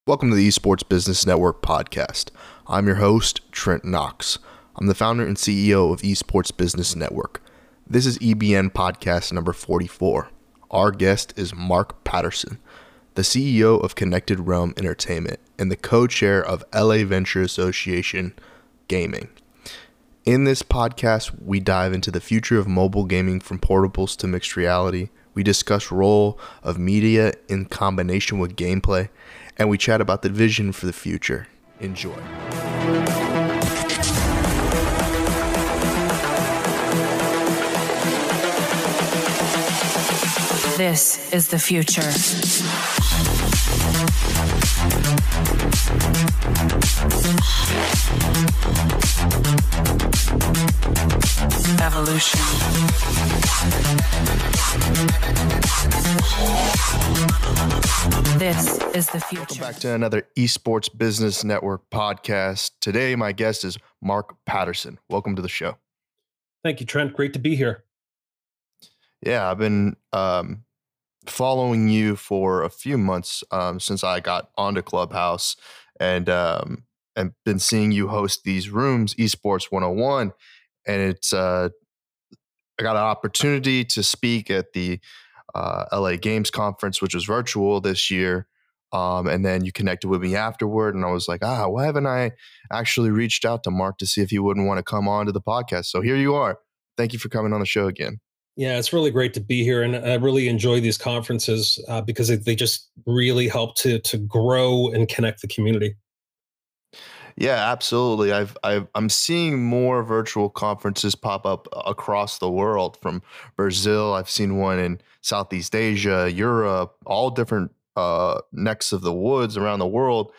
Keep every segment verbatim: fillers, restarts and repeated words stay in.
Welcome to the Esports Business Network podcast. I'm your host, Trent Knox. I'm the founder and C E O of Esports Business Network. This is E B N podcast number forty-four. Our guest is Mark Patterson, the C E O of Connected Realm Entertainment and the co-chair of L A Venture Association Gaming. In this podcast, we dive into the future of mobile gaming from portables to mixed reality. We discuss role of media in combination with gameplay, and we chat about the vision for the future. Enjoy. This is the future. Evolution. This is the future. Welcome back to another Esports Business Network podcast. Today, my guest is Mark Patterson. Welcome to the show. Thank you, Trent. Great to be here. Yeah, I've been um, following you for a few months um, since I got onto Clubhouse, and um, and been seeing you host these rooms, Esports one oh one, and it's uh, I got an opportunity to speak at the uh, L A Games Conference, which was virtual this year, um, and then you connected with me afterward, and I was like, ah, why haven't I actually reached out to Mark to see if he wouldn't want to come on to the podcast? So here you are. Thank you for coming on the show again. Yeah, it's really great to be here, and I really enjoy these conferences uh, because they just really help to to grow and connect the community. Yeah, absolutely. I've, I've I'm seeing more virtual conferences pop up across the world. From Brazil, I've seen one in Southeast Asia, Europe, all different uh, necks of the woods around the world,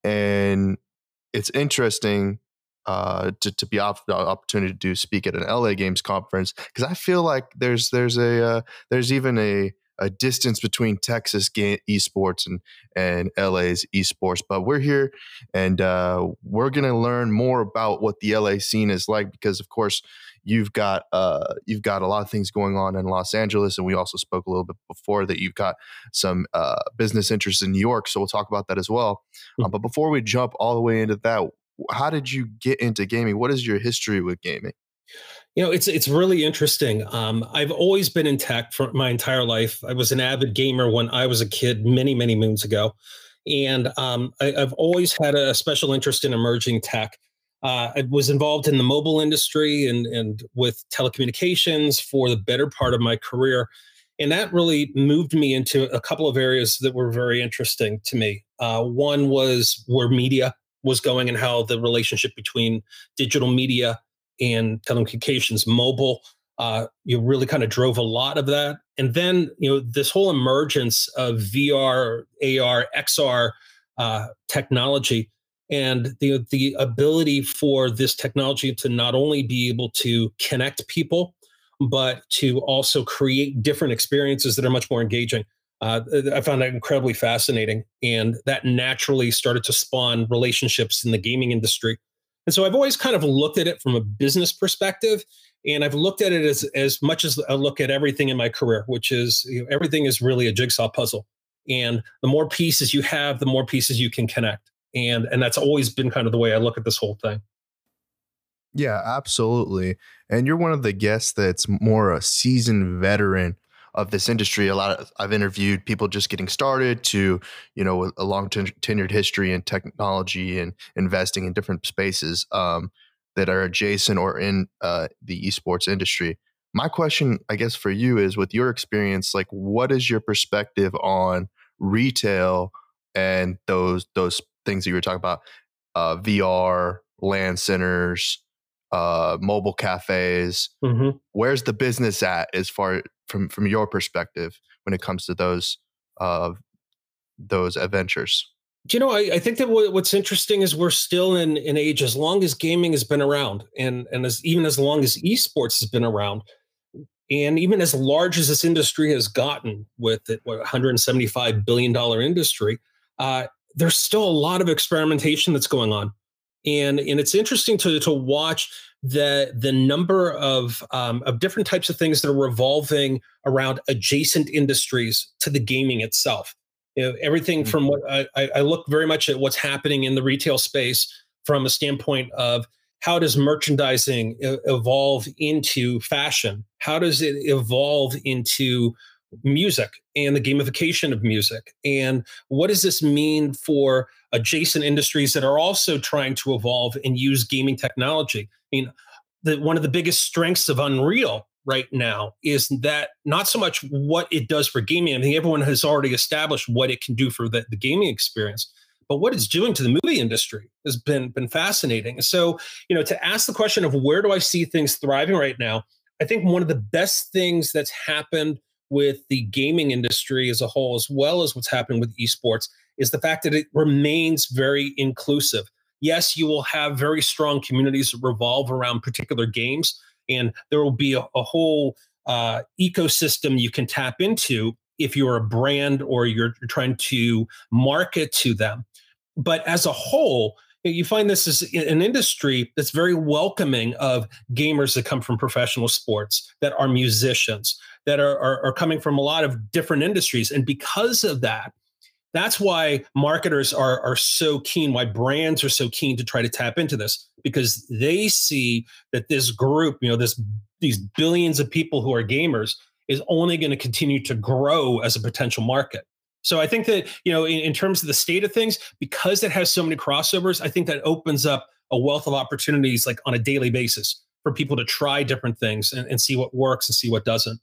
and it's interesting uh, to to be off the opportunity to speak at an L A Games conference, because I feel like there's there's a uh, there's even a a distance between Texas game esports and and L A's esports. But we're here, and uh, we're gonna learn more about what the L A scene is like, because of course you've got uh, you've got a lot of things going on in Los Angeles, and we also spoke a little bit before that you've got some uh, business interests in New York, so we'll talk about that as well. Mm-hmm. Uh, but before we jump all the way into that, how did you get into gaming? What is your history with gaming? You know, it's it's really interesting. Um, I've always been in tech for my entire life. I was an avid gamer when I was a kid, many, many moons ago. And um, I, I've always had a special interest in emerging tech. Uh, I was involved in the mobile industry and, and with telecommunications for the better part of my career. And that really moved me into a couple of areas that were very interesting to me. Uh, one was where media was going and how the relationship between digital media and telecommunications, mobile, uh, you really kind of drove a lot of that. And then, you know, this whole emergence of V R, A R, X R uh, technology, and the the ability for this technology to not only be able to connect people, but to also create different experiences that are much more engaging. Uh, I found that incredibly fascinating, and that naturally started to spawn relationships in the gaming industry. And so I've always kind of looked at it from a business perspective, and I've looked at it as as much as I look at everything in my career, which is, you know, everything is really a jigsaw puzzle. And the more pieces you have, the more pieces you can connect. And and that's always been kind of the way I look at this whole thing. Yeah, absolutely. And you're one of the guests that's more a seasoned veteran of this industry. A lot of I've interviewed people just getting started to, you know, a long ten- tenured history in technology and investing in different spaces um, that are adjacent or in uh, the esports industry. My question, I guess, for you is, with your experience, like, what is your perspective on retail and those those things that you were talking about, uh, V R, LAN centers, uh, mobile cafes? Mm-hmm. Where's the business at as far from from your perspective when it comes to those uh, those adventures? You know, I, I think that what, what's interesting is we're still in an age, as long as gaming has been around, and and as even as long as esports has been around, and even as large as this industry has gotten, with it, what, one hundred seventy-five billion dollars industry, uh, there's still a lot of experimentation that's going on. And, and it's interesting to, to watch the, the number of, um, of different types of things that are revolving around adjacent industries to the gaming itself. You know, everything from what I, I look very much at what's happening in the retail space from a standpoint of how does merchandising evolve into fashion? How does it evolve into music and the gamification of music? And what does this mean for adjacent industries that are also trying to evolve and use gaming technology? I mean, the, one of the biggest strengths of Unreal right now is that not so much what it does for gaming. I think everyone has already established what it can do for the, the gaming experience, but what it's doing to the movie industry has been, been fascinating. So, you know, to ask the question of where do I see things thriving right now, I think one of the best things that's happened with the gaming industry as a whole, as well as what's happening with esports, is the fact that it remains very inclusive. Yes, you will have very strong communities that revolve around particular games, and there will be a, a whole uh, ecosystem you can tap into if you're a brand or you're, you're trying to market to them. But as a whole, you find this is an industry that's very welcoming of gamers that come from professional sports, that are musicians, that are, are, are coming from a lot of different industries. And because of that, that's why marketers are, are so keen, why brands are so keen to try to tap into this, because they see that this group, you know, this these billions of people who are gamers is only going to continue to grow as a potential market. So I think that, you know, in, in terms of the state of things, because it has so many crossovers, I think that opens up a wealth of opportunities like on a daily basis for people to try different things and, and see what works and see what doesn't.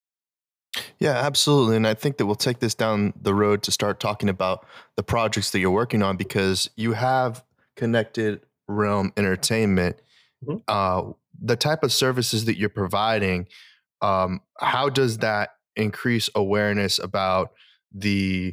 Yeah, absolutely. And I think that we'll take this down the road to start talking about the projects that you're working on, because you have Connected Realm Entertainment. Mm-hmm. Uh, the type of services that you're providing, um, how does that increase awareness about the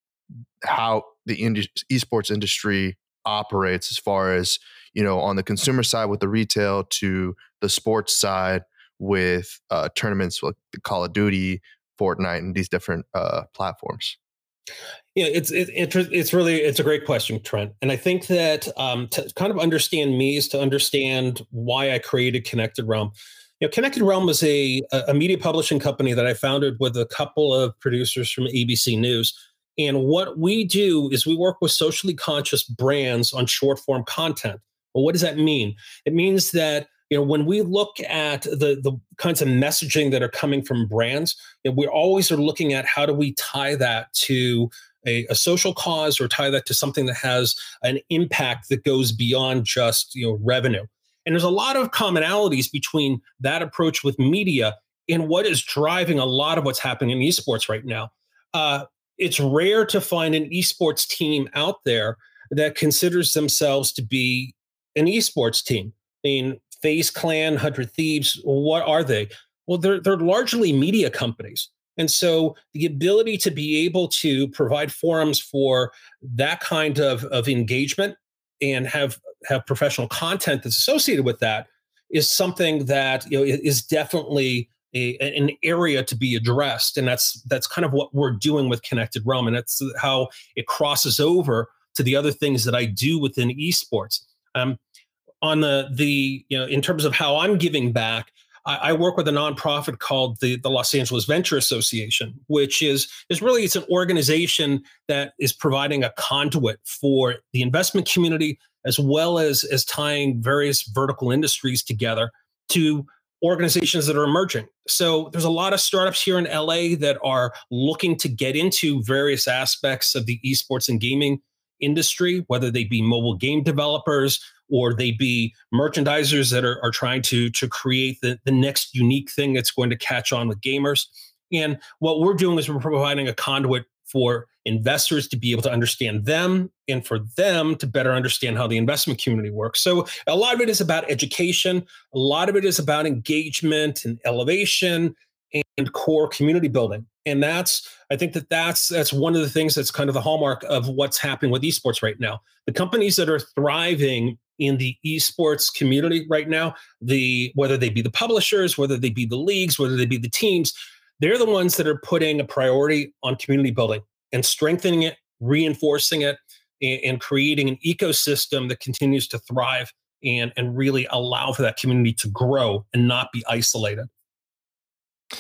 how the ind- esports industry operates, as far as, you know, on the consumer side with the retail to the sports side with uh, tournaments like the Call of Duty, Fortnite, and these different uh, platforms? Yeah, it's it, it, it's really it's a great question, Trent. And I think that um, to kind of understand me is to understand why I created Connected Realm. You know, Connected Realm is a a media publishing company that I founded with a couple of producers from A B C News. And what we do is we work with socially conscious brands on short form content. Well, what does that mean? It means that, you know, when we look at the, the kinds of messaging that are coming from brands, you know, we always are looking at how do we tie that to a, a social cause, or tie that to something that has an impact that goes beyond just, you know, revenue. And there's a lot of commonalities between that approach with media and what is driving a lot of what's happening in esports right now. Uh, it's rare to find an esports team out there that considers themselves to be an esports team. I mean, FaZe Clan, one hundred Thieves, what are they? Well, they're they're largely media companies. And so the ability to be able to provide forums for that kind of, of engagement and have, have professional content that's associated with that is something that, you know, is definitely a, an area to be addressed. And that's that's kind of what we're doing with Connected Realm. And that's how it crosses over to the other things that I do within esports. Um, on the, the, you know, in terms of how I'm giving back, I, I work with a nonprofit called the, the Los Angeles Venture Association, which is, is really, it's an organization that is providing a conduit for the investment community, as well as, as tying various vertical industries together to organizations that are emerging. So there's a lot of startups here in L A that are looking to get into various aspects of the esports and gaming industry, whether they be mobile game developers or they be merchandisers that are, are trying to, to create the, the next unique thing that's going to catch on with gamers. And what we're doing is we're providing a conduit for investors to be able to understand them, and for them to better understand how the investment community works. So a lot of it is about education. A lot of it is about engagement and elevation and core community building. And that's, I think that that's, that's one of the things that's kind of the hallmark of what's happening with esports right now. The companies that are thriving in the esports community right now, the, whether they be the publishers, whether they be the leagues, whether they be the teams, they're the ones that are putting a priority on community building and strengthening it, reinforcing it, and, and creating an ecosystem that continues to thrive and, and really allow for that community to grow and not be isolated.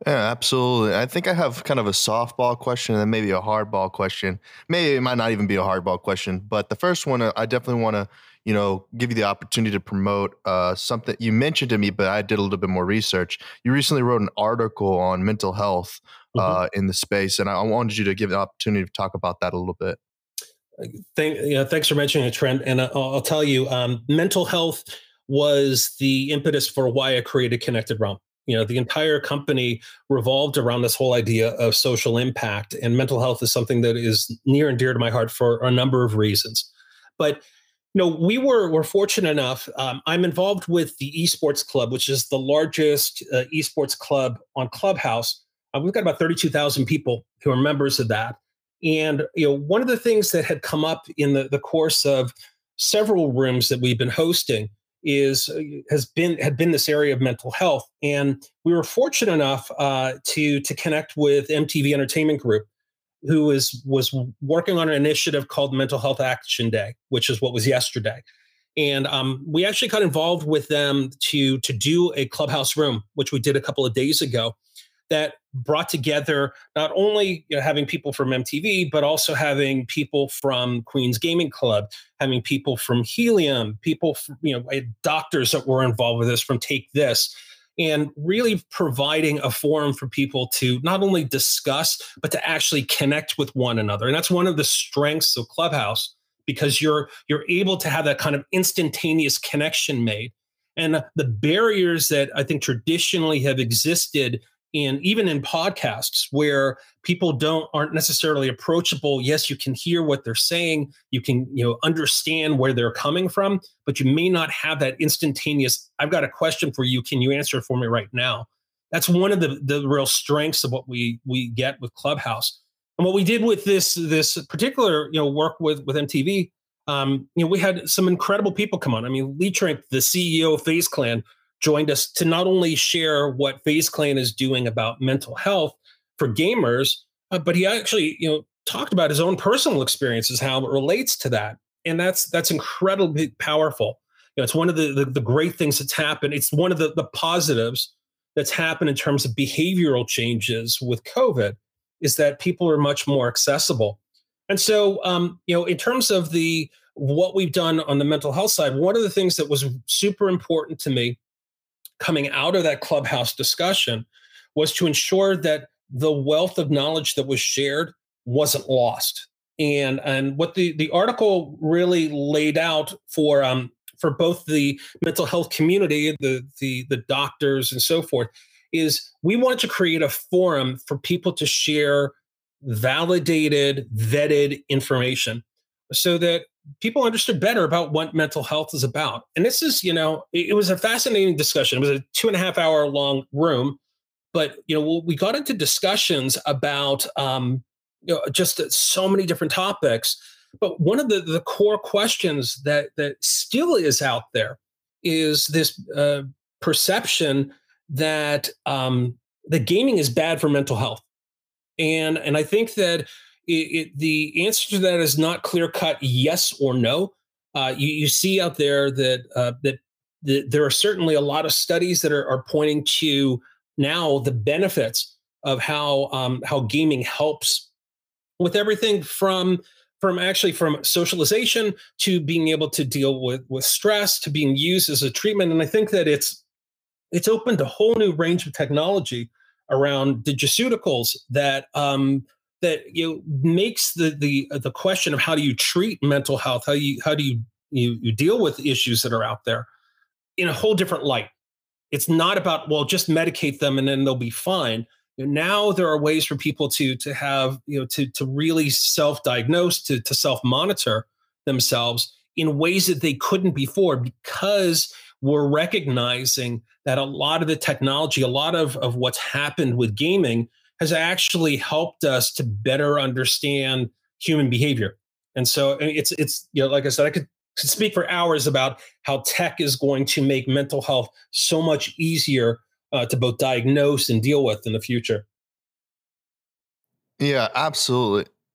Yeah, absolutely. I think I have kind of a softball question and then maybe a hardball question. Maybe it might not even be a hardball question, but the first one, uh, I definitely want to, you know, give you the opportunity to promote uh, something you mentioned to me, but I did a little bit more research. You recently wrote an article on mental health Mm-hmm. uh, in the space, and I wanted you to give the opportunity to talk about that a little bit. Thank, you know, thanks for mentioning it, Trent. And I'll, I'll tell you, um, mental health was the impetus for why I created Connected Realm. You know, the entire company revolved around this whole idea of social impact, and mental health is something that is near and dear to my heart for a number of reasons. But you know, we were were fortunate enough. Um, I'm involved with the Esports Club, which is the largest uh, esports club on Clubhouse. Uh, we've got about thirty-two thousand people who are members of that. And you know, one of the things that had come up in the, the course of several rooms that we've been hosting is has been had been this area of mental health. And we were fortunate enough uh, to to connect with M T V Entertainment Group, who is was working on an initiative called Mental Health Action Day, which is what was yesterday. And um, we actually got involved with them to to do a clubhouse room, which we did a couple of days ago, that brought together not only you know, having people from M T V, but also having people from Queen's Gaming Club, having people from Helium, people, from, you know, doctors that were involved with this from Take This, and really providing a forum for people to not only discuss, but to actually connect with one another. And that's one of the strengths of Clubhouse, because you're you're able to have that kind of instantaneous connection made. And the barriers that I think traditionally have existed in even in podcasts where people don't aren't necessarily approachable. Yes, you can hear what they're saying, you can you know understand where they're coming from, but you may not have that instantaneous, I've got a question for you, can you answer it for me right now? That's one of the the real strengths of what we we get with Clubhouse. And what we did with this this particular you know work with with M T V, um, you know, we had some incredible people come on. I mean, Lee Trink, the C E O of FaZe Clan, joined us to not only share what FaZe Clan is doing about mental health for gamers, uh, but he actually, you know, talked about his own personal experiences, how it relates to that, and that's that's incredibly powerful. You know, it's one of the the, the great things that's happened. It's one of the the positives that's happened in terms of behavioral changes with COVID, is that people are much more accessible. And so, um, you know, in terms of the what we've done on the mental health side, one of the things that was super important to me coming out of that Clubhouse discussion was to ensure that the wealth of knowledge that was shared wasn't lost. And and what the the article really laid out for um for both the mental health community, the the the doctors and so forth, is we wanted to create a forum for people to share validated, vetted information so that people understood better about what mental health is about. And this is, you know, it, it was a fascinating discussion. It was a two and a half hour long room, but, you know, we got into discussions about, um, you know, just so many different topics. But one of the, the core questions that that still is out there is this uh, perception that um, the gaming is bad for mental health. And, and I think that it, it, the answer to that is not clear cut yes or no. Uh, you, you see out there that uh, that the, there are certainly a lot of studies that are, are pointing to now the benefits of how um, how gaming helps with everything from from actually from socialization to being able to deal with with stress to being used as a treatment. And I think that it's it's opened a whole new range of technology around digiceuticals that um, that you know makes the the the question of how do you treat mental health, how you how do you you, you deal with issues that are out there in a whole different light. It's not about, well, just medicate them and then they'll be fine. You know, now there are ways for people to to have you know to to really self-diagnose, to to self-monitor themselves in ways that they couldn't before, because we're recognizing that a lot of the technology, a lot of, of what's happened with gaming has actually helped us to better understand human behavior. And so it's, it's you know, like I said, I could, could speak for hours about how tech is going to make mental health so much easier uh, to both diagnose and deal with in the future. Yeah, absolutely.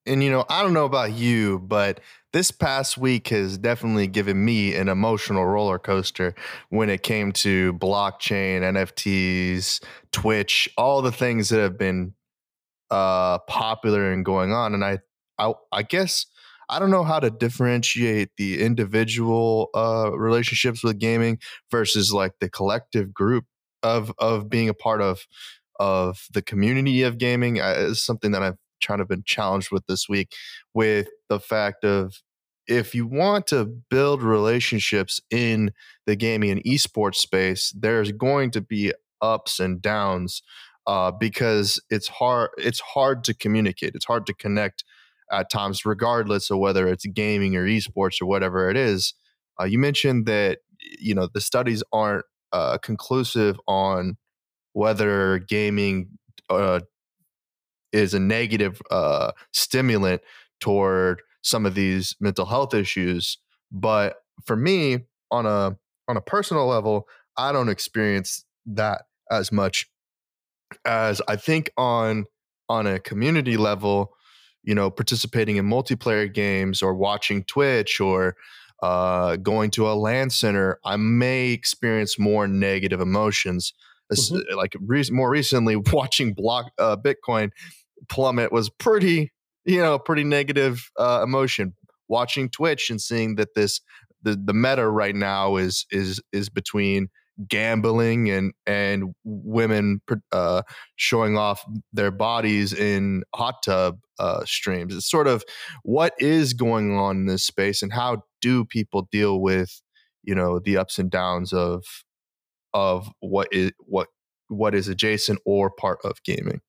and you know, I don't know about you, but this past week has definitely given me an emotional roller coaster when it came to blockchain, N F Ts, Twitch, all the things that have been uh popular and going on. And I I, I guess I don't know how to differentiate the individual uh relationships with gaming versus like the collective group of of being a part of of the community of gaming. Uh, is something that I've kind of been challenged with this week, with the fact of, if you want to build relationships in the gaming and esports space, there's going to be ups and downs, uh, because it's hard it's hard to communicate. It's hard to connect at times, regardless of whether it's gaming or esports or whatever it is. Uh, you mentioned that, you know, the studies aren't uh, conclusive on whether gaming uh, is a negative uh, stimulant toward some of these mental health issues. But for me, on a on a personal level, I don't experience that as much as I think on on a community level. You know, participating in multiplayer games or watching Twitch or uh, going to a LAN center, I may experience more negative emotions. As- Mhm. Like re- more recently, watching block uh, Bitcoin plummet was pretty, you know, pretty negative uh, emotion. Watching Twitch and seeing that this the the meta right now is is is between gambling and and women uh, showing off their bodies in hot tub uh, streams. It's sort of what is going on in this space, and how do people deal with, you know, the ups and downs of of what is what what is adjacent or part of gaming.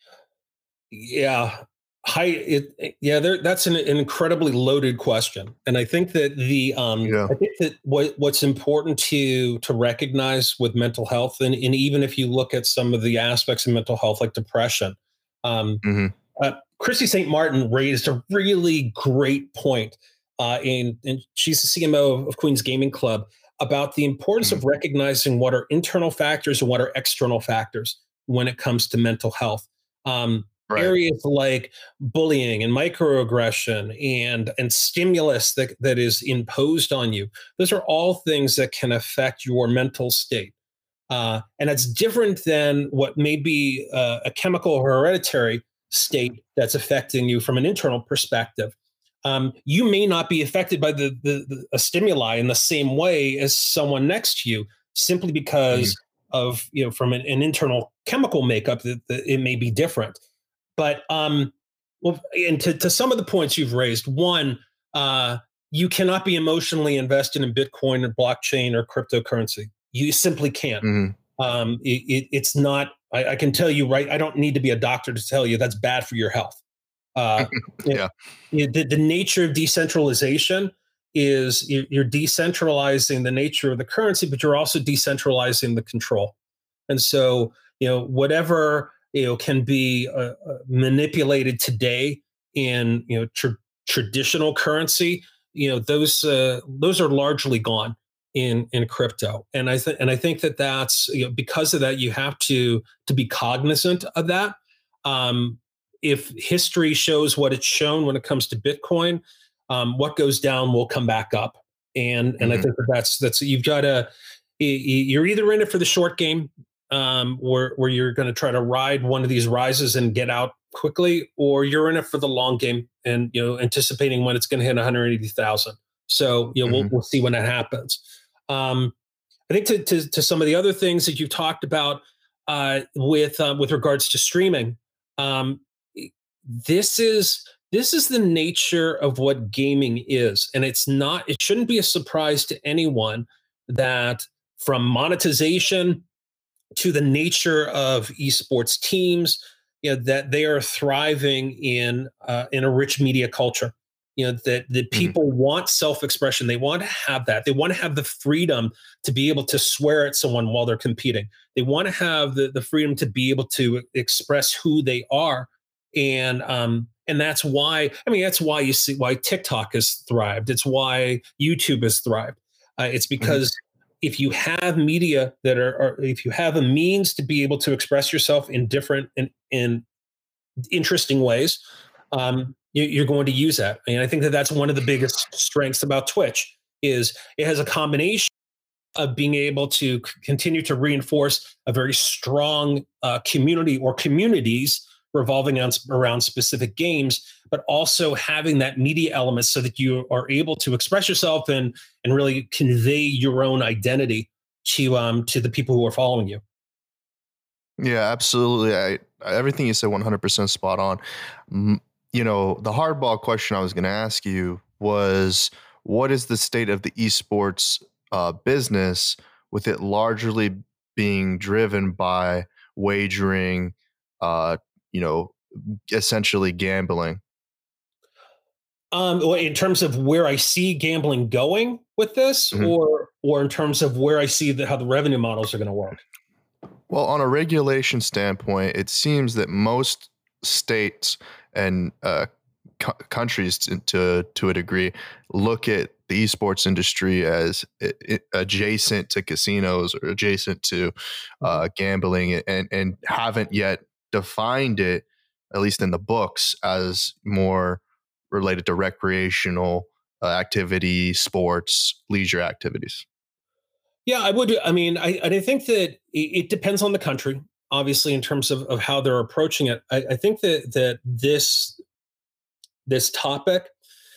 Yeah. Hi. It, yeah. There, that's an, an incredibly loaded question, and I think that the um, Yeah. I think that what what's important to to recognize with mental health, and, and even if you look at some of the aspects of mental health, like depression, um, Hmm. uh, Christy Saint Martin raised a really great point, uh, in, and she's the C M O of, of Queen's Gaming Club, about the importance Hmm. of recognizing what are internal factors and what are external factors when it comes to mental health. Um, Right. Areas like bullying and microaggression and and stimulus that, that is imposed on you, those are all things that can affect your mental state. Uh, and it's different than what may be uh, a chemical or hereditary state that's affecting you from an internal perspective. Um, you may not be affected by the, the, the a stimuli in the same way as someone next to you, simply Mhm. because of, you know, from an, an internal chemical makeup that, that it may be different. But um, well, and to, to some of the points you've raised, one, uh, you cannot be emotionally invested in Bitcoin or blockchain or cryptocurrency. You simply can't. Mhm. Um, it, it, it's not. I, I can tell you, right? I don't need to be a doctor to tell you that's bad for your health. Uh, it, Yeah. it, the, the nature of decentralization is you- you're decentralizing the nature of the currency, but you're also decentralizing the control. And so, you know, whatever, you know, can be uh, uh, manipulated today in, you know, tr- traditional currency, you know, those uh, those are largely gone in in crypto. And I think and I think that that's, you know, because of that, you have to to be cognizant of that. Um, if history shows what it's shown when it comes to Bitcoin, um, what goes down will come back up. And and I Mhm. think that that's that's you've got to, you're either in it for the short game, um, where where you're going to try to ride one of these rises and get out quickly, or you're in it for the long game and, you know, anticipating when it's going to hit one hundred eighty thousand. So, you know, we'll Mhm. we'll see when that happens. Um, I think to, to to some of the other things that you've talked about, uh, with uh, with regards to streaming, um, this is this is the nature of what gaming is, and it's not. It shouldn't be a surprise to anyone that, from monetization to the nature of esports teams, you know, that they are thriving in uh, in a rich media culture. You know, that that Mhm. people want self-expression. They want to have that. They want to have the freedom to be able to swear at someone while they're competing. They want to have the, the freedom to be able to express who they are. And um, and that's why, I mean, that's why you see why TikTok has thrived. It's why YouTube has thrived. Uh, it's Mhm. because if you have media that are, or if you have a means to be able to express yourself in different and in, in interesting ways, um, you, you're going to use that. And I think that that's one of the biggest strengths about Twitch is it has a combination of being able to c- continue to reinforce a very strong uh, community or communities revolving on, around specific games, but also having that media element so that you are able to express yourself and and really convey your own identity to um to the people who are following you. Yeah, absolutely. I everything you said one hundred percent spot on. M- You know, the hardball question I was going to ask you was what is the state of the esports uh, business with it largely being driven by wagering, uh, you know, essentially gambling? Um, well, in terms of where I see gambling going with this, Mhm. or or in terms of where I see the, how the revenue models are going to work. Well, on a regulation standpoint, it seems that most states and uh, co- countries to, to to a degree look at the esports industry as i- i- adjacent to casinos or adjacent to Mhm. uh, gambling, and and haven't yet defined it, at least in the books, as more related to recreational uh, activity, sports, leisure activities. Yeah, I would. I mean, I, I think that it, it depends on the country, obviously, in terms of, of how they're approaching it. I, I think that that this this topic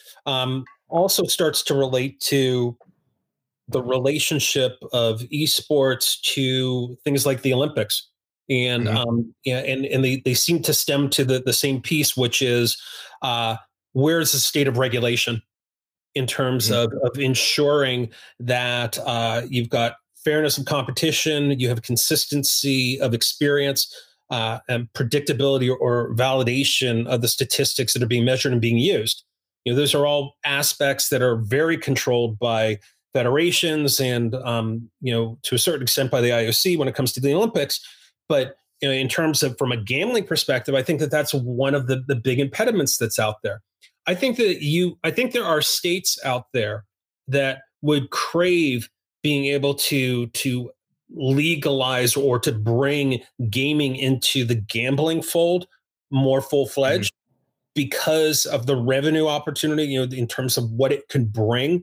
um, also starts to relate to the relationship of esports to things like the Olympics. And Hmm. um, yeah, and and they, they seem to stem to the, the same piece, which is uh, where's the state of regulation in terms Hmm. of, of ensuring that uh, you've got fairness of competition, you have consistency of experience, uh, and predictability or, or validation of the statistics that are being measured and being used. You know, those are all aspects that are very controlled by federations and, um, you know, to a certain extent by the I O C when it comes to the Olympics. But you know, in terms of from a gambling perspective, I think that that's one of the, the big impediments that's out there. I think that you, I think there are states out there that would crave being able to to legalize or to bring gaming into the gambling fold more full Hmm. fledged because of the revenue opportunity, you know, in terms of what it can bring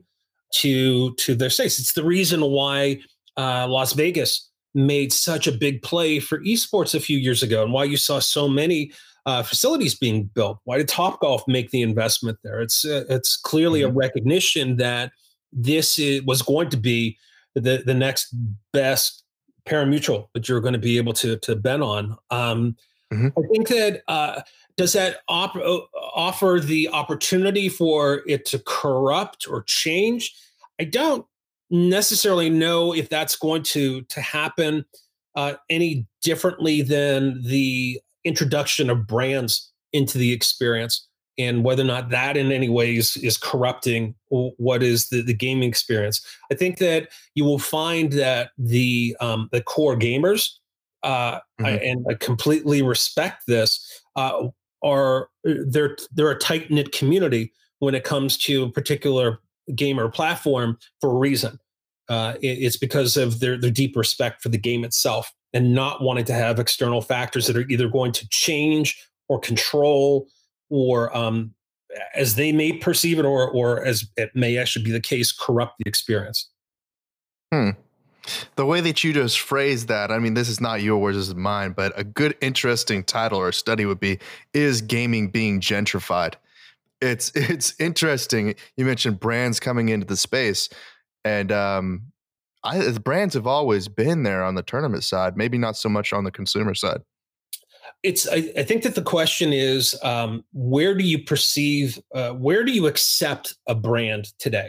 to to their states. It's the reason why uh, Las Vegas made such a big play for esports a few years ago, and why you saw so many uh, facilities being built. Why did Topgolf make the investment there? It's uh, it's clearly a Hmm. recognition that this is, was going to be the the next best parimutuel that you're going to be able to to bet on. Um, Hmm. I think that uh, does that op- uh, offer the opportunity for it to corrupt or change? I don't necessarily know if that's going to to happen uh, any differently than the introduction of brands into the experience, and whether or not that in any ways is corrupting what is the, the gaming experience. I think that you will find that the um, the core gamers uh, I, Hmm. and I completely respect this, uh, are they're they're a tight knit community when it comes to a particular game or platform for a reason. Uh, it, it's because of their their deep respect for the game itself and not wanting to have external factors that are either going to change or control or um, as they may perceive it or or as it may actually be the case corrupt the experience. Hmm. The way that you just phrased that, I mean, this is not your words, this is mine, but a good, interesting title or study would be, is gaming being gentrified? It's it's interesting. You mentioned brands coming into the space, and um, I, the brands have always been there on the tournament side, maybe not so much on the consumer side. It's I, I think that the question is um, where do you perceive uh, where do you accept a brand today?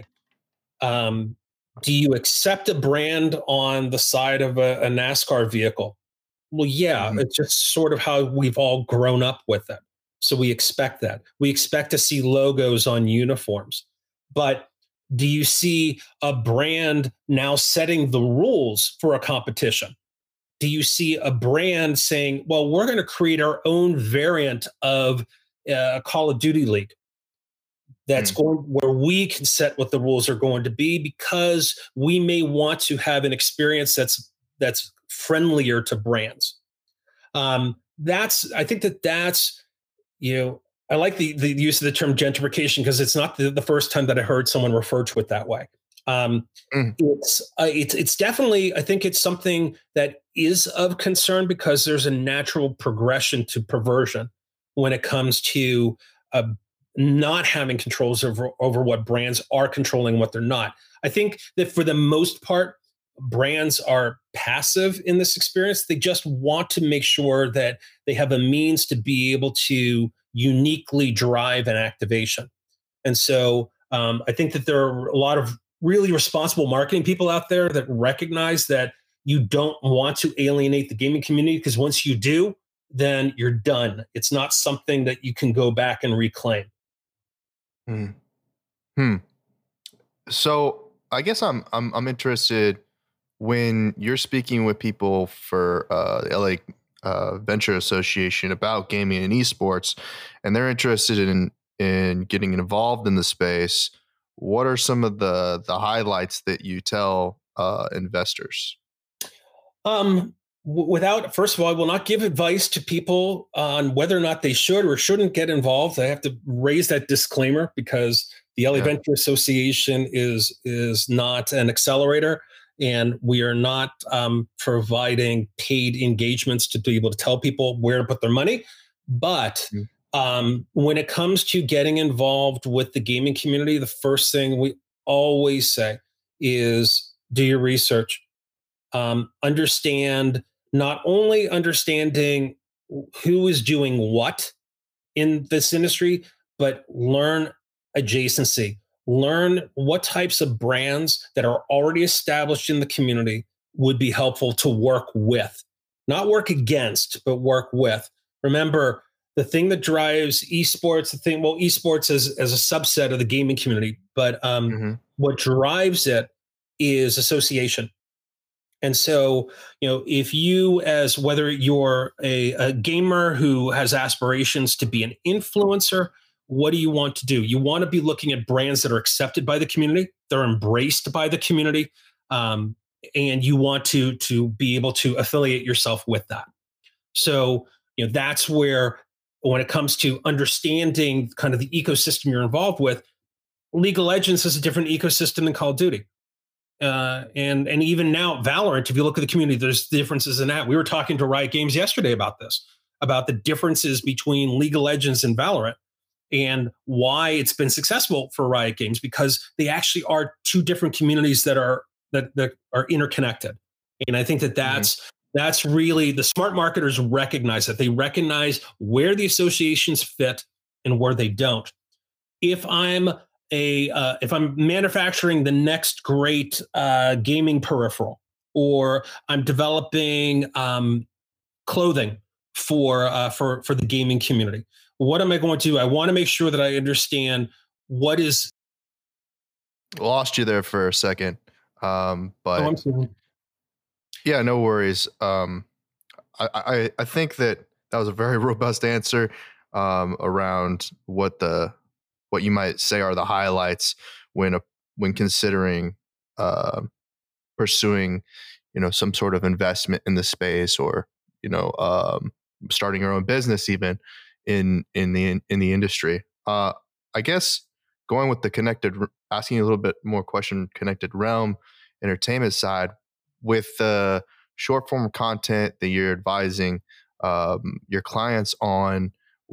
Um, do you accept a brand on the side of a, a NASCAR vehicle? Well, yeah, Mhm. it's just sort of how we've all grown up with it. So we expect that. We expect to see logos on uniforms. But do you see a brand now setting the rules for a competition? Do you see a brand saying, well, we're going to create our own variant of uh, a Call of Duty League that's Mm. going where we can set what the rules are going to be because we may want to have an experience that's that's friendlier to brands. Um, that's I think that that's you know I like the, the use of the term gentrification because it's not the, the first time that I heard someone refer to it that way. Um, mm. It's uh, it's it's definitely, I think it's something that is of concern because there's a natural progression to perversion when it comes to uh, not having controls over over what brands are controlling, what they're not. I think that for the most part, brands are passive in this experience. They just want to make sure that they have a means to be able to uniquely drive an activation. And so um, I think that there are a lot of really responsible marketing people out there that recognize that you don't want to alienate the gaming community because once you do, then you're done. It's not something that you can go back and reclaim. Hmm. Hmm. So I guess I'm I'm I'm interested when you're speaking with people for uh, the L A uh, Venture Association about gaming and esports, and they're interested in in getting involved in the space. What are some of the the highlights that you tell uh, investors? Um, w- without first of all, I will not give advice to people on whether or not they should or shouldn't get involved. I have to raise that disclaimer because the L A yeah. Venture Association is is not an accelerator. And we are not um, providing paid engagements to be able to tell people where to put their money. But um, when it comes to getting involved with the gaming community, the first thing we always say is do your research. Um, understand, not only understanding who is doing what in this industry, but learn adjacency. Learn what types of brands that are already established in the community would be helpful to work with, not work against, but work with. Remember, the thing that drives esports, the thing, well, esports as, as a subset of the gaming community, but um, mm-hmm. what drives it is association. And so, you know, if you, as whether you're a, a gamer who has aspirations to be an influencer, what do you want to do? You want to be looking at brands that are accepted by the community, they're embraced by the community, um, and you want to to be able to affiliate yourself with that. So, you know, that's where, when it comes to understanding kind of the ecosystem you're involved with, League of Legends is a different ecosystem than Call of Duty. Uh, and and even now, Valorant, if you look at the community, there's differences in that. We were talking to Riot Games yesterday about this, about the differences between League of Legends and Valorant, and why it's been successful for Riot Games, because they actually are two different communities that are that, that are interconnected. And I think that that's mm-hmm. that's really, the smart marketers recognize that. They recognize where the associations fit and where they don't. If I'm a uh, if I'm manufacturing the next great uh, gaming peripheral, or I'm developing um, clothing for uh, for for the gaming community, what am I going to do? I want to make sure that I understand what is. Lost you there for a second, um, but oh, I'm sorry. Yeah, no worries. Um, I, I I think that that was a very robust answer um, around what the what you might say are the highlights when uh, when considering uh, pursuing, you know, some sort of investment in the space, or you know, um, starting your own business even in in the in the industry. Uh, I guess going with the connected, asking you a little bit more question, connected realm entertainment side, with the short form content that you're advising um, your clients on.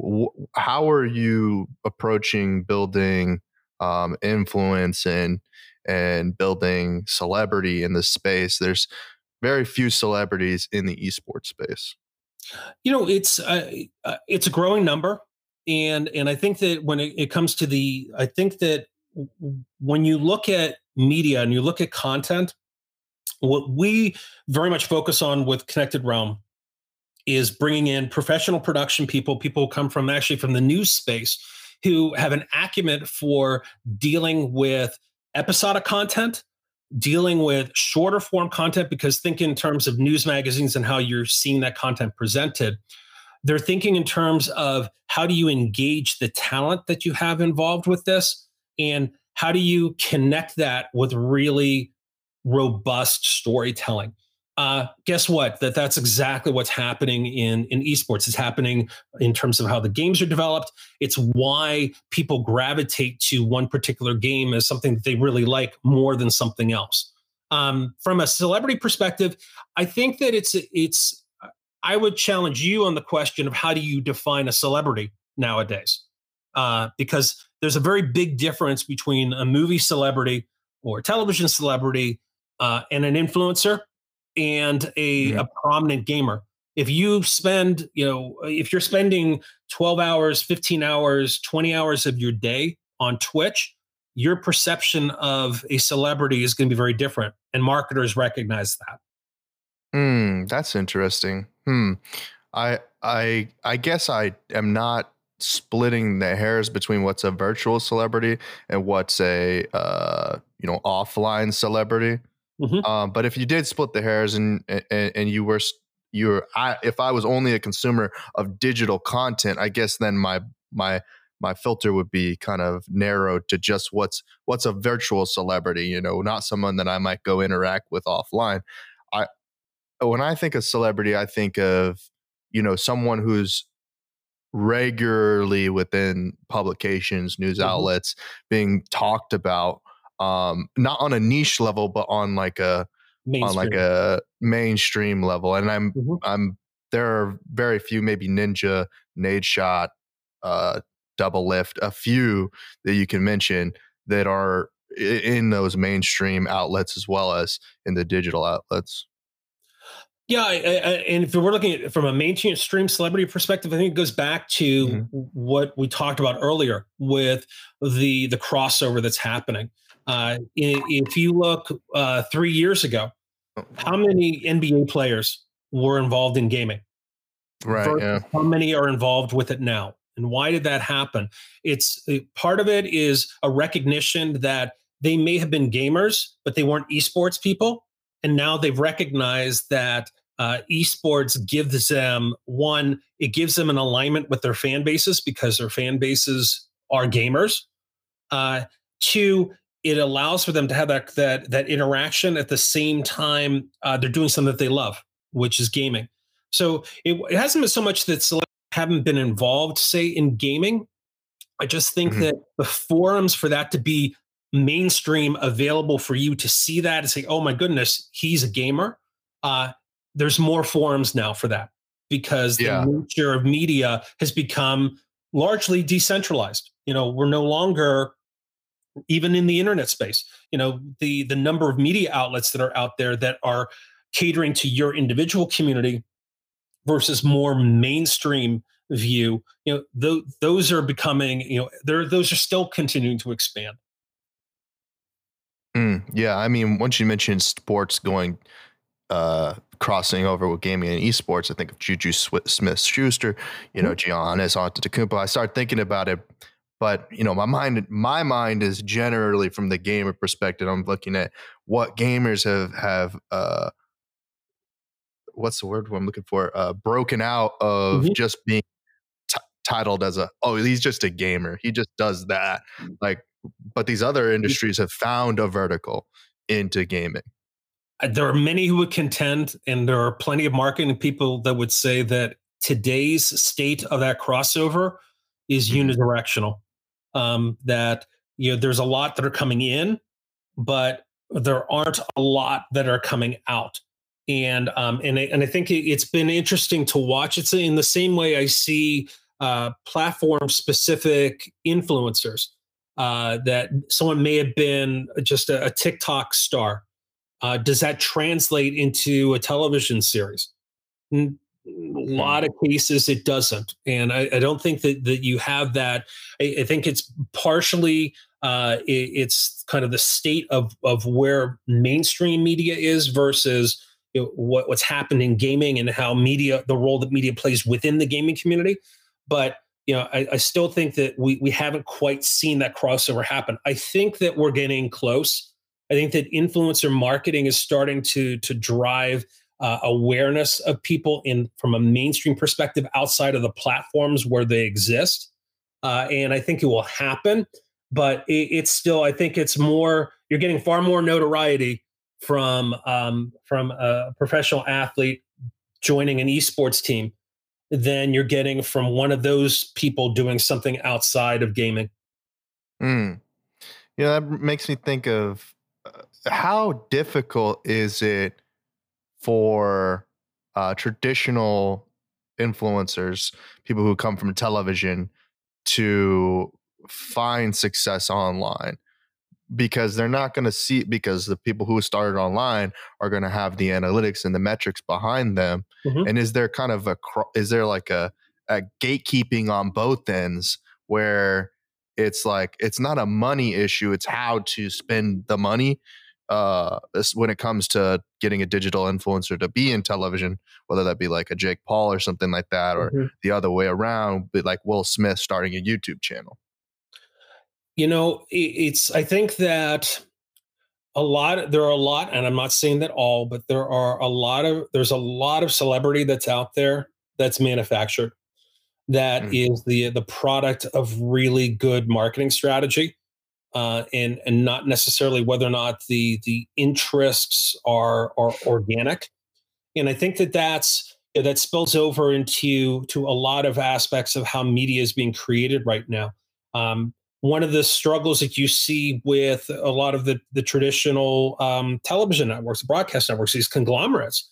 How are you approaching building um, influence and and building celebrity in this space? There's very few celebrities in the esports space. You know, it's uh, uh, it's a growing number, and and I think that when it, it comes to the, I think that when you look at media and you look at content, what we very much focus on with Connected Realm is bringing in professional production people, people who come from actually from the news space, who have an acumen for dealing with episodic content, dealing with shorter form content, because think in terms of news magazines and how you're seeing that content presented. They're thinking in terms of how do you engage the talent that you have involved with this, and how do you connect that with really robust storytelling. Uh, guess what? That that's exactly what's happening in in esports. It's happening in terms of how the games are developed. It's why people gravitate to one particular game as something that they really like more than something else. Um, from a celebrity perspective, I think that it's it's. I would challenge you on the question of how do you define a celebrity nowadays, uh, because there's a very big difference between a movie celebrity or a television celebrity uh, and an influencer and a, Mhm. a prominent gamer. If you spend, you know, if you're spending twelve hours, fifteen hours, twenty hours of your day on Twitch, your perception of a celebrity is going to be very different. And marketers recognize that. Hmm, that's interesting. Hmm. I I I guess I am not splitting the hairs between what's a virtual celebrity and what's a uh you know offline celebrity. Mhm. Um, but if you did split the hairs and and, and you were s- you were I if I was only a consumer of digital content, I guess then my my my filter would be kind of narrowed to just what's what's a virtual celebrity, you know, not someone that I might go interact with offline. I When I think of celebrity, I think of, you know, someone who's regularly within publications, news Mhm. outlets, being talked about, um, not on a niche level, but on like a on like Mainstream. a mainstream level. And I'm Mhm. I'm there are very few, maybe Ninja, Nade Shot, uh, Double Lift, a few that you can mention that are i- in those mainstream outlets as well as in the digital outlets. Yeah, I, I, and if we're looking at it from a mainstream celebrity perspective, I think it goes back to Mhm. what we talked about earlier with the the crossover that's happening. Uh, if you look uh, three years ago, how many N B A players were involved in gaming Right. Yeah. versus how many are involved with it now? And why did that happen? It's it, part of it is a recognition that they may have been gamers, but they weren't esports people. And now they've recognized that uh, esports gives them one, it gives them an alignment with their fan bases because their fan bases are gamers. Uh, Two, it allows for them to have that that that interaction at the same time uh, they're doing something that they love, which is gaming. So it, it hasn't been so much that celebrities haven't been involved, say, in gaming. I just think Mhm. that the forums for that to be mainstream, available for you to see that and say, "Oh my goodness, he's a gamer." Uh, there's more forums now for that because the Yeah. nature of media has become largely decentralized. You know, we're no longer even in the internet space, you know, the the number of media outlets that are out there that are catering to your individual community versus more mainstream view, you know, th- those are becoming, you know, they're those are still continuing to expand. Mm, yeah. I mean, once you mentioned sports going uh, crossing over with gaming and esports, I think of Juju Smith Schuster, you know, Mhm. Giannis Antetokounmpo. I started thinking about it, but you know, my mind, my mind is generally from the gamer perspective. I'm looking at what gamers have have uh, what's the word I'm looking for? Uh, broken out of Mhm. just being t- titled as a oh, he's just a gamer. He just does that. Like, but these other industries have found a vertical into gaming. Uh, There are many who would contend, and there are plenty of marketing people that would say that today's state of that crossover is Mhm. unidirectional. Um, that you know, there's a lot that are coming in, but there aren't a lot that are coming out. And um, and I, and I think it, it's been interesting to watch. It's in the same way I see uh, platform specific influencers uh, that someone may have been just a, a TikTok star. Uh, does that translate into a television series? N- A Hmm. lot of cases it doesn't, and I, I don't think that that you have that. I, I think it's partially uh, it, it's kind of the state of of where mainstream media is versus you know, what what's happened in gaming and how media the role that media plays within the gaming community. But you know, I, I still think that we we haven't quite seen that crossover happen. I think that we're getting close. I think that influencer marketing is starting to to drive uh, awareness of people in from a mainstream perspective outside of the platforms where they exist. Uh, and I think it will happen, but it, it's still, I think it's more, you're getting far more notoriety from um, from a professional athlete joining an esports team than you're getting from one of those people doing something outside of gaming. Mm. Yeah, that makes me think of uh, how difficult is it for uh, traditional influencers, people who come from television, to find success online, because they're not going to see, because the people who started online are going to have the analytics and the metrics behind them. Mm-hmm. And is there kind of a is there like a, a gatekeeping on both ends, where it's like it's not a money issue, it's how to spend the money uh when it comes to getting a digital influencer to be in television, whether that be like a Jake Paul or something like that, or Mm-hmm. the other way around, but like Will Smith starting a YouTube channel? You know, it's, I think that a lot, there are a lot, and I'm not saying that all, but there are a lot of, there's a lot of celebrity that's out there that's manufactured, that Mm. is the, the product of really good marketing strategy. Uh, and and not necessarily whether or not the the interests are are organic. And I think that that's that spills over into to a lot of aspects of how media is being created right now. Um, one of the struggles that you see with a lot of the the traditional um, television networks, broadcast networks, these conglomerates,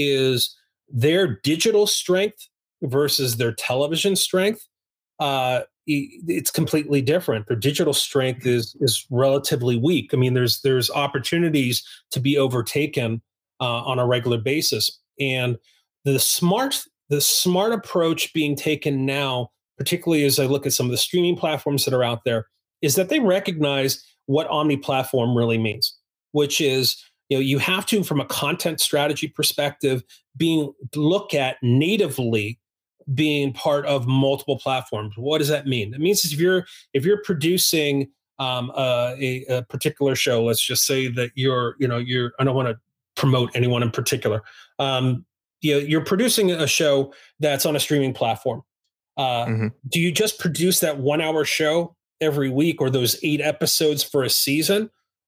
is their digital strength versus their television strength. Uh, it's completely different. Their digital strength is is relatively weak. I mean, there's there's opportunities to be overtaken uh, on a regular basis, and the smart the smart approach being taken now, particularly as I look at some of the streaming platforms that are out there, is that they recognize what omni-platform really means, which is, you know, you have to, from a content strategy perspective, being look at natively being part of multiple platforms. What does that mean? It means if you're if you're producing um, uh, a, a particular show, let's just say that you're, you know, you're, I don't want to promote anyone in particular. Um, you know, you're producing a show that's on a streaming platform. Uh, Mm-hmm. do you just produce that one hour show every week, or those eight episodes for a season?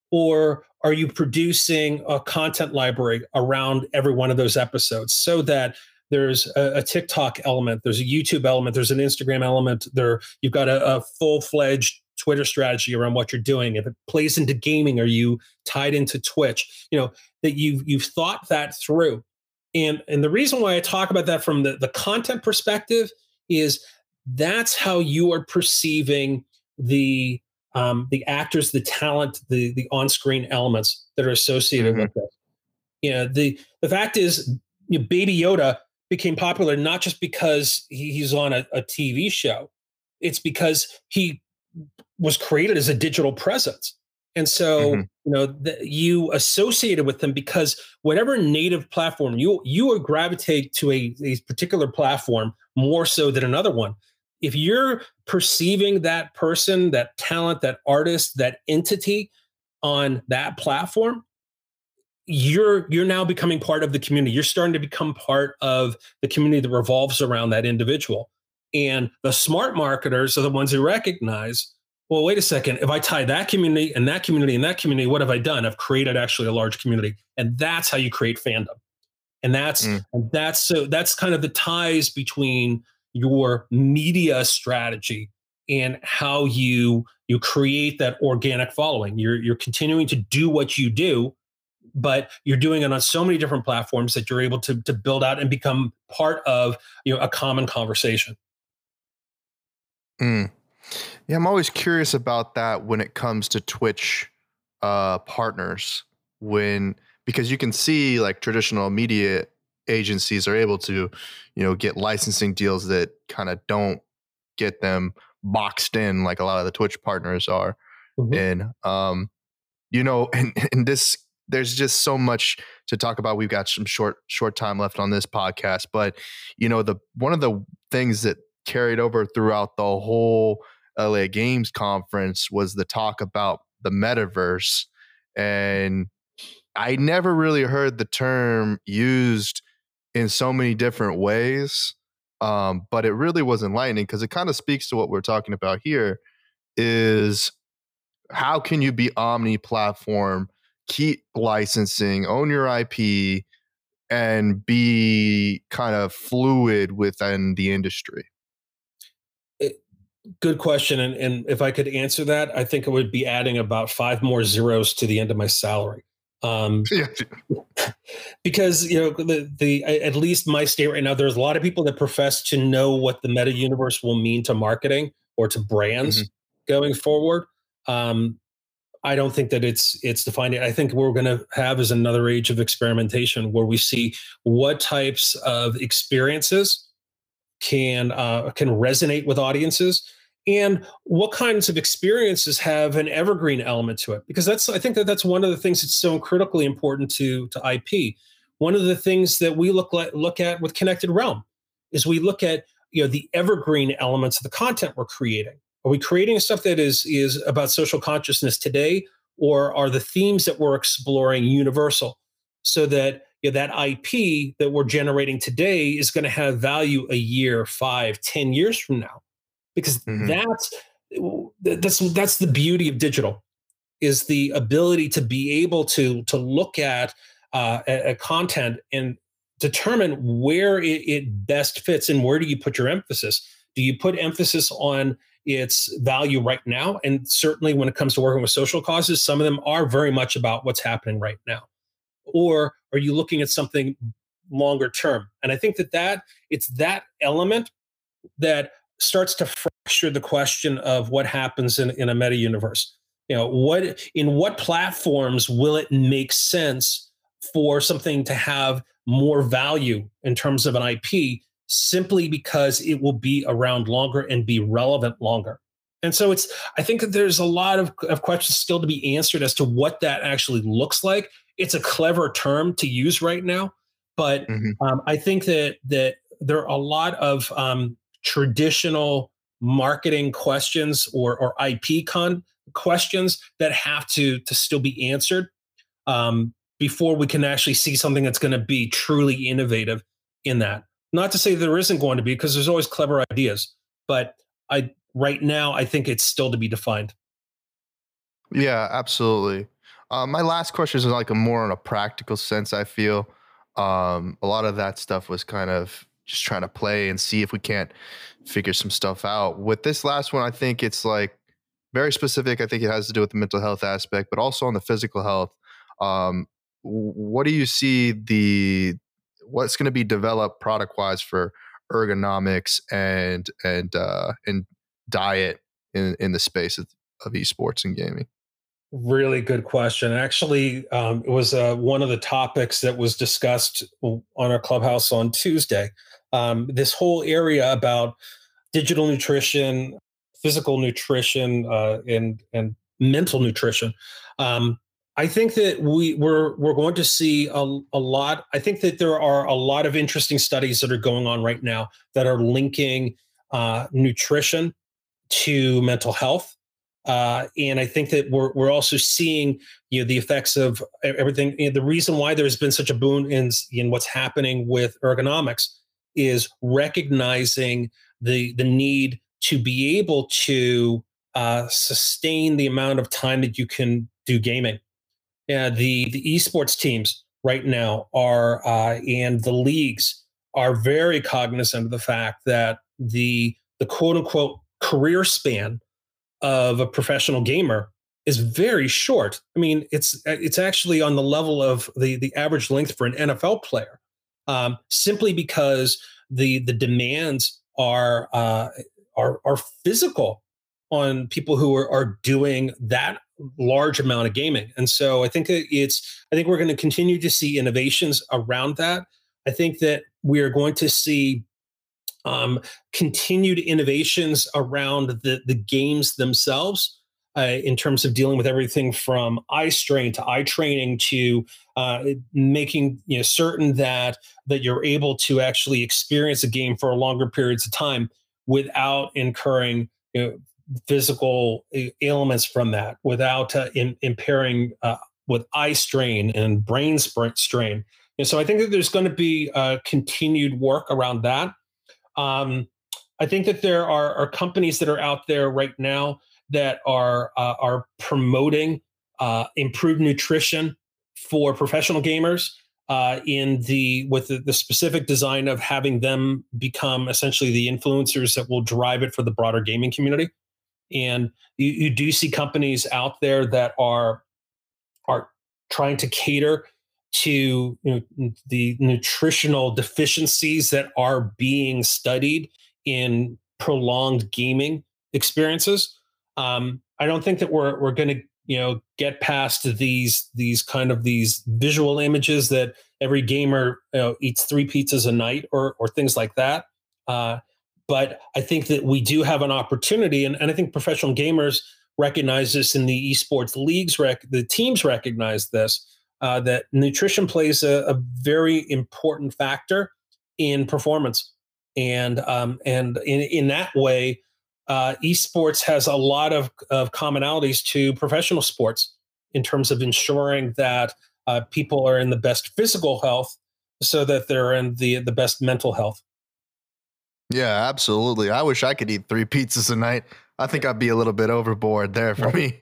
Or are you producing a content library around every one of those episodes, so that there's a, a TikTok element, there's a YouTube element, there's an Instagram element, there you've got a, a full-fledged Twitter strategy around what you're doing. If it plays into gaming, are you tied into Twitch? You know, that you've you've thought that through. And and the reason why I talk about that from the, the content perspective is that's how you are perceiving the um, the actors, the talent, the the on-screen elements that are associated Mm-hmm. with it. You know, the the fact is, you know, Baby Yoda became popular not just because he, he's on a, a T V show. It's because he was created as a digital presence. And so, Mm-hmm. you know, the, you associated with them because whatever native platform you you would gravitate to a, a particular platform more so than another one. If you're perceiving that person, that talent, that artist, that entity on that platform, you're you're now becoming part of the community. You're starting to become part of the community that revolves around that individual. And the smart marketers are the ones who recognize, well, wait a second, if I tie that community and that community and that community, what have I done? I've created actually a large community. And that's how you create fandom. And that's Mm. and that's so that's kind of the ties between your media strategy and how you you create that organic following. You're you're continuing to do what you do, but you're doing it on so many different platforms that you're able to to build out and become part of, you know, a common conversation. Mm. Yeah, I'm always curious about that when it comes to Twitch uh, partners, when because you can see like traditional media agencies are able to, you know, get licensing deals that kind of don't get them boxed in like a lot of the Twitch partners are. Mhm. And um, you know, and, and this there's just so much to talk about. We've got some short short time left on this podcast, but you know, the one of the things that carried over throughout the whole L A Games conference was the talk about the metaverse. And I never really heard the term used in so many different ways. Um, but it really was enlightening because it kind of speaks to what we're talking about here is how can you be omni-platform keep licensing, own your I P, and be kind of fluid within the industry? It, good question. And, and if I could answer that, I think it would be adding about five more zeros to the end of my salary. Um, Yeah. because, you know, the, the, at least my state right now, there's a lot of people that profess to know what the meta universe will mean to marketing or to brands Mhm. going forward. Um, I don't think that it's it's defined yet. I think what we're going to have is another age of experimentation where we see what types of experiences can uh, can resonate with audiences, and what kinds of experiences have an evergreen element to it. Because that's I think that that's one of the things that's so critically important to to I P. One of the things that we look at look at with Connected Realm is we look at, you know, the evergreen elements of the content we're creating. Are we creating stuff that is is about social consciousness today, or are the themes that we're exploring universal, so that, you know, that I P that we're generating today is going to have value a year, five, ten years from now? Because Mhm. that's that's that's the beauty of digital, is the ability to be able to to look at uh, a, a content and determine where it, it best fits, and where do you put your emphasis. Do you put emphasis on its value right now? And certainly when it comes to working with social causes, some of them are very much about what's happening right now. Or are you looking at something longer term? And I think that that it's that element that starts to fracture the question of what happens in, in a meta universe. You know, what in what platforms will it make sense for something to have more value in terms of an I P, simply because it will be around longer and be relevant longer? And so it's, I think that there's a lot of, of questions still to be answered as to what that actually looks like. It's a clever term to use right now, but Mhm. um, I think that that there are a lot of um, traditional marketing questions, or or I P con questions that have to to still be answered um, before we can actually see something that's going to be truly innovative in that. Not to say there isn't going to be, because there's always clever ideas, but I right now I think it's still to be defined. Yeah, absolutely. Um, my last question is like a more in a practical sense. I feel um, a lot of that stuff was kind of just trying to play and see if we can't figure some stuff out. With this last one, I think it's like very specific. I think it has to do with the mental health aspect, but also on the physical health. Um, w- what do you see the what's going to be developed product wise for ergonomics and and uh, and diet in in the space of, of esports and gaming? Really good question. Actually, um, it was uh, one of the topics that was discussed on our clubhouse on Tuesday. Um, this whole area about digital nutrition, physical nutrition, uh, and and mental nutrition. Um, I think that we we're we're going to see a, a lot. I think that there are a lot of interesting studies that are going on right now that are linking uh, nutrition to mental health. Uh, and I think that we're we're also seeing, you know, the effects of e- everything. You know, the reason why there's been such a boom in in what's happening with ergonomics is recognizing the the need to be able to uh, sustain the amount of time that you can do gaming. Yeah, the the esports teams right now are uh, and the leagues are very cognizant of the fact that the the quote unquote career span of a professional gamer is very short. I mean, it's it's actually on the level of the the average length for an N F L player, um, simply because the the demands are uh, are are physical on people who are, are doing that large amount of gaming. And so I think it's I think we're going to continue to see innovations around that. I think that we are going to see um, continued innovations around the, the games themselves, uh, in terms of dealing with everything from eye strain to eye training to uh, making, you know, certain that that you're able to actually experience a game for longer periods of time without incurring, you know, physical ailments from that, without uh, in, impairing uh, with eye strain and brain strain. And so I think that there's going to be uh, continued work around that. um, I think that there are, are companies that are out there right now that are uh, are promoting uh, improved nutrition for professional gamers uh, in the with the, the specific design of having them become essentially the influencers that will drive it for the broader gaming community. And you, you do see companies out there that are are trying to cater to you know, the nutritional deficiencies that are being studied in prolonged gaming experiences. Um, I don't think that we're we're going to you know get past these these kind of these visual images that every gamer you know, eats three pizzas a night or or things like that. Uh, but I think that we do have an opportunity, and, and I think professional gamers recognize this in the esports leagues. Rec- the teams recognize this. Uh, that nutrition plays a, a very important factor in performance, and um, and in in that way, uh, esports has a lot of, of commonalities to professional sports in terms of ensuring that uh, people are in the best physical health, so that they're in the the best mental health. Yeah, absolutely. I wish I could eat three pizzas a night. I think I'd be a little bit overboard there for me.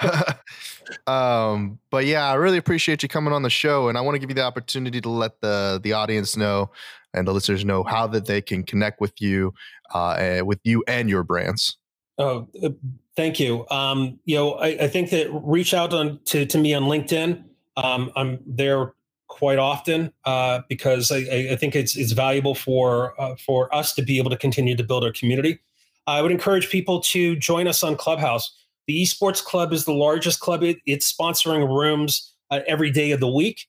um, but yeah, I really appreciate you coming on the show, and I want to give you the opportunity to let the the audience know and the listeners know how that they can connect with you, uh, with you and your brands. Oh, uh, thank you. Um, you know, I, I think that reach out on to to me on LinkedIn. Um, I'm there quite often uh, because I, I think it's it's valuable for uh, for us to be able to continue to build our community. I would encourage people to join us on Clubhouse. The Esports Club is the largest club. It, it's sponsoring rooms uh, every day of the week.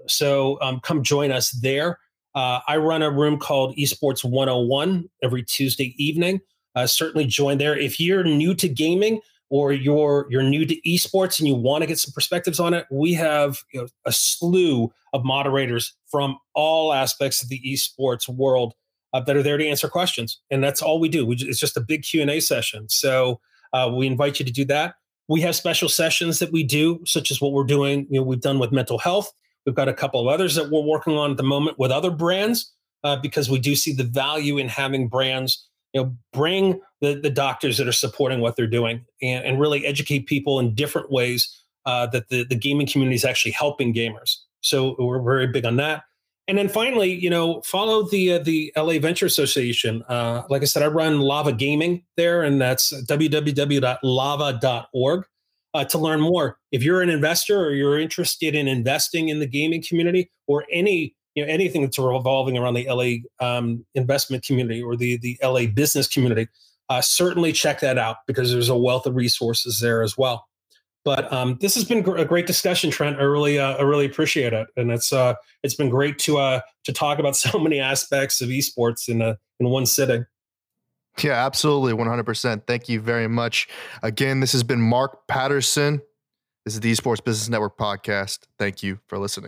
So um, come join us there. Uh, I run a room called Esports one oh one every Tuesday evening. Uh, certainly join there. If you're new to gaming or you're you're new to esports and you want to get some perspectives on it, we have you know, a slew of moderators from all aspects of the esports world Uh, that are there to answer questions. And that's all we do. We, it's just a big Q and A session. So uh, we invite you to do that. We have special sessions that we do, such as what we're doing, you know, we've done with mental health. We've got a couple of others that we're working on at the moment with other brands, uh, because we do see the value in having brands, you know, bring the, the doctors that are supporting what they're doing and, and really educate people in different ways uh, that the, the gaming community is actually helping gamers. So we're very big on that. And then finally, you know, follow the uh, the L A Venture Association. Uh, like I said, I run Lava Gaming there, and that's w w w dot lava dot org uh, to learn more. If you're an investor or you're interested in investing in the gaming community or any you know anything that's revolving around the L A um, investment community or the the L A business community, uh, certainly check that out because there's a wealth of resources there as well. But um, this has been gr- a great discussion, Trent. I really, uh, I really appreciate it, and it's uh, it's been great to uh, to talk about so many aspects of esports in a in one sitting. Yeah, absolutely, one hundred percent. Thank you very much. Again, this has been Mark Patterson. This is the Esports Business Network podcast. Thank you for listening.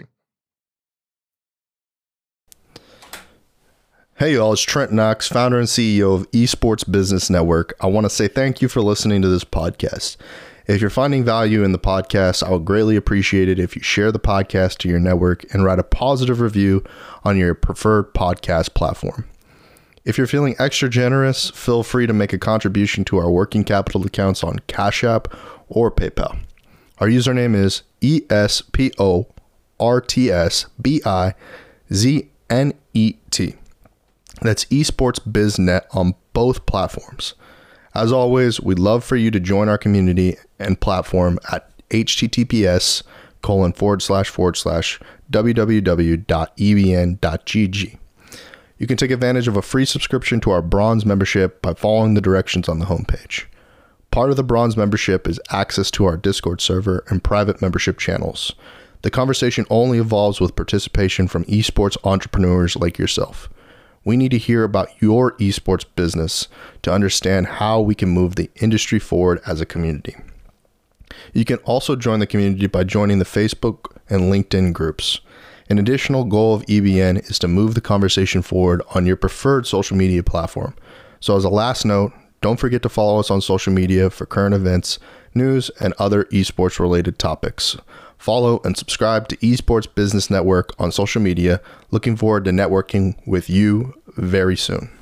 Hey y'all, it's Trent Knox, founder and C E O of Esports Business Network. I want to say thank you for listening to this podcast. If you're finding value in the podcast, I would greatly appreciate it if you share the podcast to your network and write a positive review on your preferred podcast platform. If you're feeling extra generous, feel free to make a contribution to our working capital accounts on Cash App or PayPal. Our username is E S P O R T S B I Z N E T. That's Esports BizNet on both platforms. As always, we'd love for you to join our community and platform at https colon forward slash forward slash www dot e b n dot g g. You can take advantage of a free subscription to our Bronze membership by following the directions on the homepage. Part of the Bronze membership is access to our Discord server and private membership channels. The conversation only evolves with participation from esports entrepreneurs like yourself. We need to hear about your esports business to understand how we can move the industry forward as a community. You can also join the community by joining the Facebook and LinkedIn groups. An additional goal of E B N is to move the conversation forward on your preferred social media platform. So as a last note, don't forget to follow us on social media for current events, news, and other esports related topics. Follow and subscribe to Esports Business Network on social media. Looking forward to networking with you very soon.